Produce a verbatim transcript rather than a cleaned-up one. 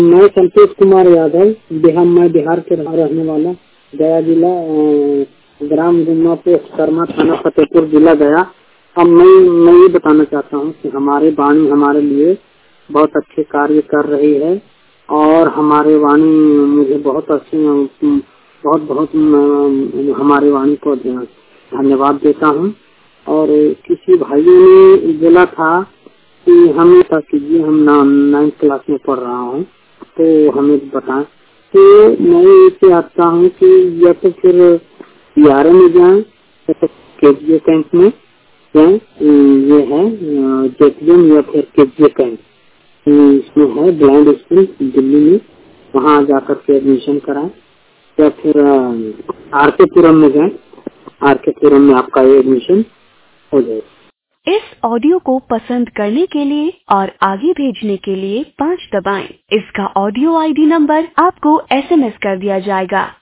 मैं संतोष कुमार यादव, बिहार मैं बिहार के रहने वाला, गया जिला, ग्राम गुम्मा पोस्ट कर्मा थाना फतेहपुर जिला गया। अब मैं मैं ये बताना चाहता हूँ कि हमारे वाणी हमारे लिए बहुत अच्छे कार्य कर रही है और हमारे वाणी मुझे बहुत अच्छे बहुत बहुत हमारे वाणी को धन्यवाद देता हूँ। और किसी भाइयों ने बोला था कि हमें था कीजिए, हम नाइन्थ क्लास में पढ़ रहा हूँ तो हमें बताएं। तो मैं ये चाहता हूँ कि या तो फिर ग्यारह में जाएं या तो केजीए कैंप में जाएं, ये है जेपीएम या फिर केजीए कैंप, इसमें है ब्लाइंड स्कूल दिल्ली में, वहाँ जाकर के एडमिशन कराएं या फिर आर के पुरम में जाएं, आर के पुरम में आपका एडमिशन हो जाए। इस ऑडियो को पसंद करने के लिए और आगे भेजने के लिए पाँच दबाएं। इसका ऑडियो आईडी नंबर आपको एसएमएस कर दिया जाएगा।